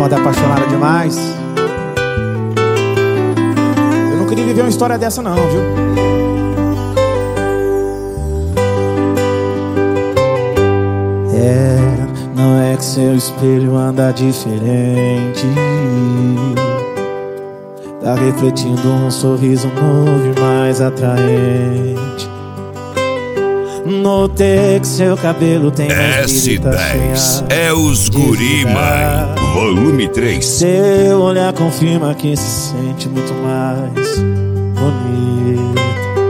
moda apaixonada demais. Eu não queria viver uma história dessa não, viu? Não é que seu espelho anda diferente, tá refletindo um sorriso novo e mais atraente. Notei que seu cabelo tem S10 é os Guri, mãe. Volume 3. Seu olhar confirma que se sente muito mais bonito.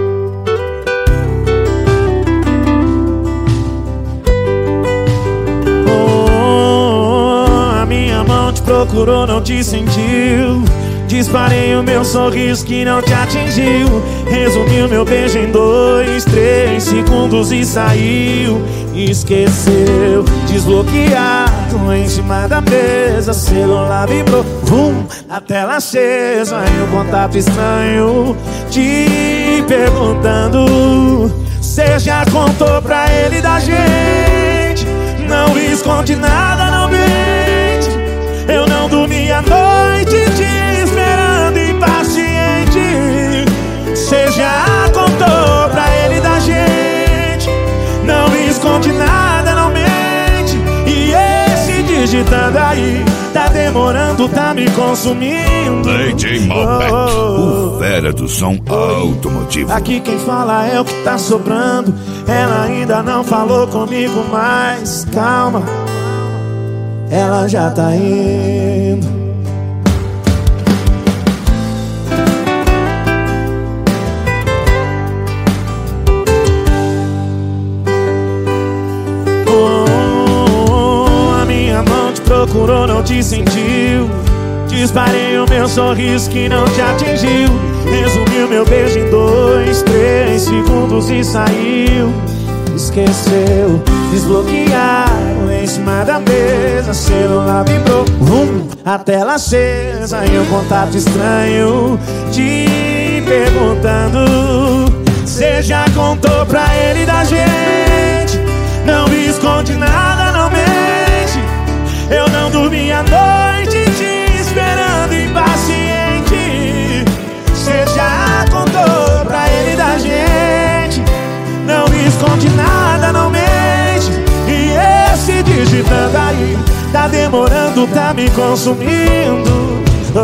A minha mão te procurou, não te sentiu. Disparei o meu sorriso que não te atingiu. Resumi o meu beijo em 2, 3 segundos e saiu. Esqueceu, desbloqueado em cima da mesa. Celular vibrou, a tela acesa. E um contato estranho te perguntando: cê já contou pra ele da gente? Não esconde nada, não mente. Eu não dormi a noite te esperando impaciente. Cê já contou pra ele da gente? Não esconde nada, não mente. E esse digitando aí tá demorando, tá me consumindo. DJ Malbec, o fera do som automotivo. Aqui quem fala é o que tá sobrando. Ela ainda não falou comigo, mas calma, ela já tá indo. A minha mão te procurou, não te sentiu. Disparei o meu sorriso que não te atingiu. Resumi o meu beijo em 2, 3 segundos e saiu. Esqueceu, desbloquearam em cima da mesa. Celular vibrou, a tela acesa. E um contato estranho te perguntando: cê já contou pra ele da gente? Não esconde nada, não mente. Eu não dormi a noite te esperando impaciente. Cê já contou pra ele da gente? Não esconde nada, não mente. E esse digitando aí tá demorando, tá me consumindo.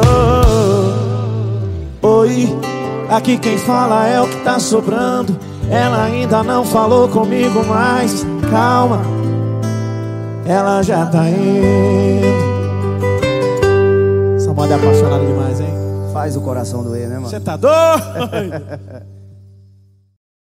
Oi, aqui quem fala é o que tá sobrando. Ela ainda não falou comigo, mas calma, ela já tá indo. Essa moda é apaixonada demais, hein? Faz o coração doer, né, mano? Você tá doido?